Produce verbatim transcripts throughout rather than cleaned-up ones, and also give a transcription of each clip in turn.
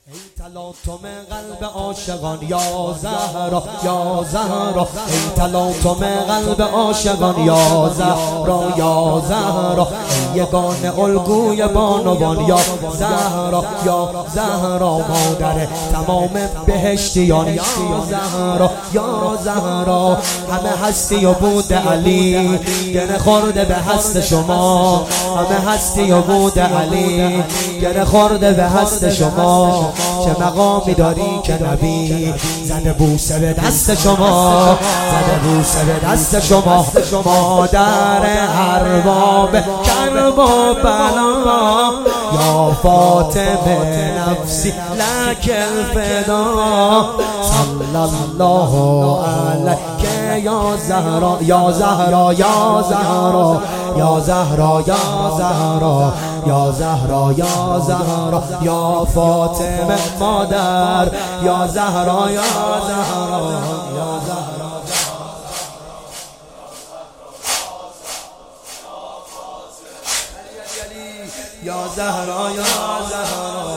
ای تلاطم قلب عاشقان یا زهرا یا زهرا، ای تلاطم قلب عاشقان یا زهرا یا زهرا، ای یگانه الگوی بانوان یا زهرا یا زهرا، مادر تمام بهشتیان یا زهرا یا زهرا. همه هستی و بود علی گره خورده به هست شما، همه هستی و بود علی گره خورده به هست شما. چه مقامی داری که نبی زده بوسه به دست شما، زده بوسه به دست شما. مادر ارباب کرب و بلا یا فاطمه نفسی لک الفدا، صلی الله علیک یا زهرا یا زهرا یا زهرا یا زهرا یا زهرا یا زهرا یا زهرا یا فاطمه مادر یا زهرا یا زهرا یا زهرا یا زهرا یا زهرا.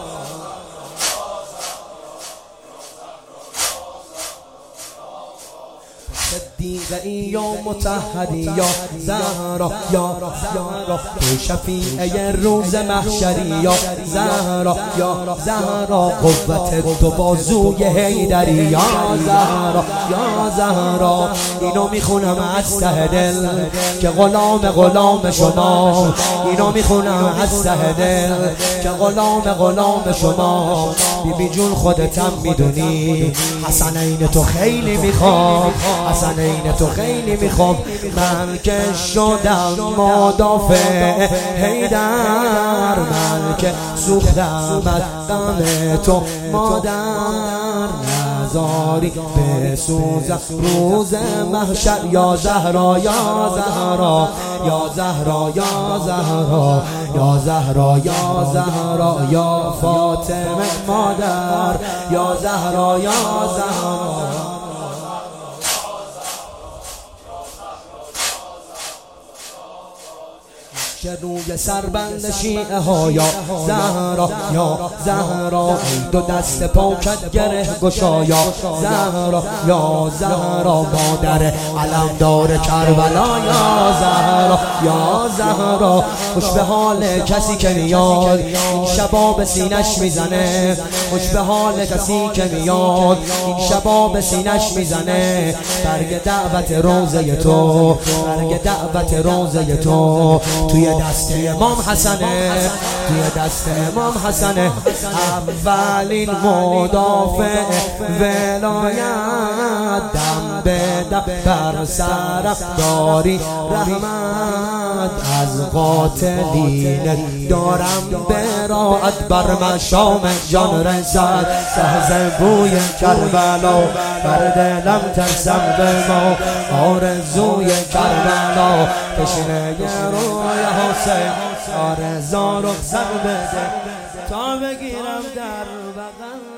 صدیقه یا مطهری یا زهرا یا زهرا، تو شفیعه روز محشری یا زهرا یا زهرا، قوت دو بازوی حیدری یا زهرا یا زهرا. اینو میخونم از ته دل که غلام غلام شما، اینو میخونم از ته دل که غلام غلام شما. بیبی جون خودتم میدونی حسنین تو خیلی میخوام، حسنین تو خیلی میخوام. من که شدم مدافع حیدر، من که سوختم از غم تو مادر، نزاری بسوزم روز محشر یا زهرا یا زهرا یا زهرا یا زهرا یا زهرا یا زهرا یا فاطمه مادر یا زهرا یا زهرا. که روی سربند شیعه ها یا زهرا یا زهرا، دو دست پاکت گره گشا یا زهرا یا زهرا، مادر علمدار کربلا یا زهرا یا زهرا. خوش به حال کسی که میاد این شبا به سینش میزنه، خوش به حال کسی که میاد این شبا به سینش میزنه. برگ دعوت روزه تو، برگ دعوت روزه تو توی دست امام حسنه، توی دست امام حسنه. اولین مدافع ولایت، دم به دم بر سرم داری رحمت، از قاتلین دارم براعت، بر مشام جان رسد سهز بوی کربلا، بر دلم ترسم به ما آرزوی کربلا. تشنه روی حسین آرزا رخصت بده تا بگیرم در بغل.